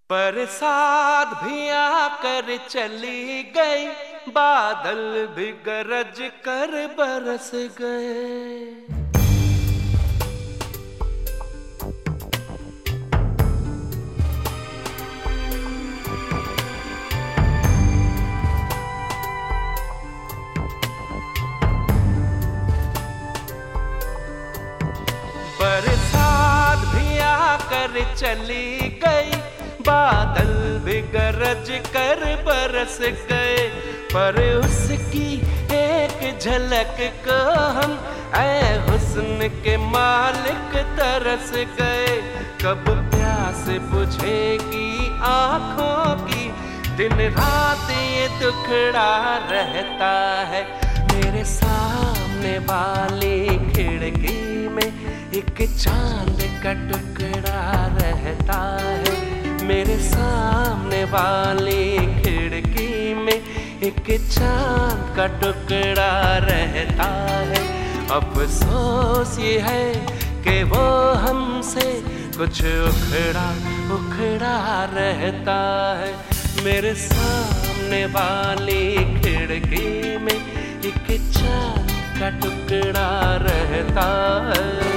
बरसात भी आकर चली गई, बादल भी गरज कर बरस गए। बरसात भी आकर चली गई, बादल भी गरज कर बरस गए। पर उसकी एक झलक को हम ऐ हुस्न के मालिक तरस गए। कब प्यास बुझेगी आँखों की, दिन रात ये दुखड़ा रहता है। मेरे सामने वाली खिड़की में एक चांद का टुकड़ा रहता है। मेरे सामने वाली खिड़की में एक चांद का टुकड़ा रहता है। अफसोस ये है कि वो हमसे कुछ उखड़ा उखड़ा रहता है। मेरे सामने वाली खिड़की में एक चांद का टुकड़ा रहता है।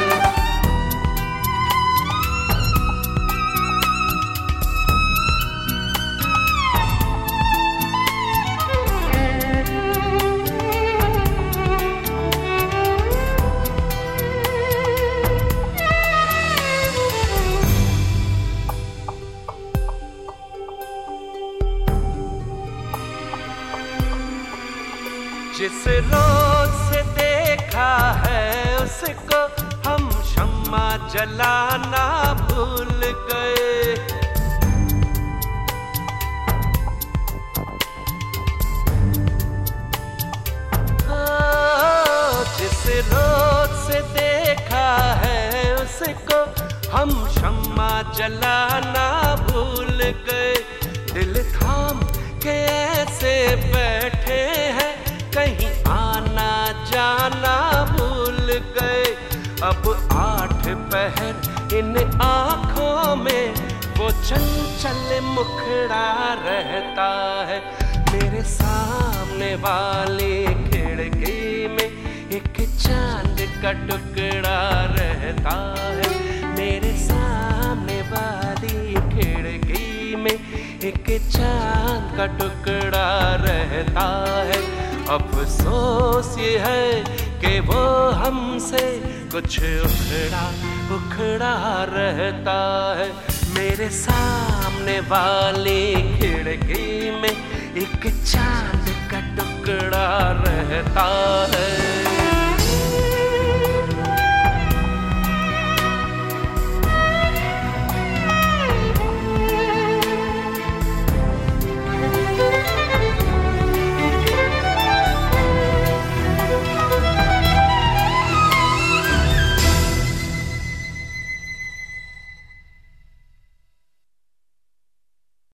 जिस रोज से देखा है उसको हम शम्मा जलाना भूल गए। जिस रोज से देखा है उसको हम शम्मा जलाना भूल गए। दिल थाम के ऐसे बैठे हैं, कहीं आना जाना भूल गए। अब 8 पहर इन आँखों में वो चंचल मुखड़ा रहता है। मेरे सामने वाली खिड़की में एक चांद का टुकड़ा रहता है। मेरे सामने वाली खिड़की में एक चांद का टुकड़ा रहता है। अफसोस ये है कि वो हमसे कुछ उखड़ा उखड़ा रहता है। मेरे सामने वाली खिड़की में एक चांद का टुकड़ा रहता है।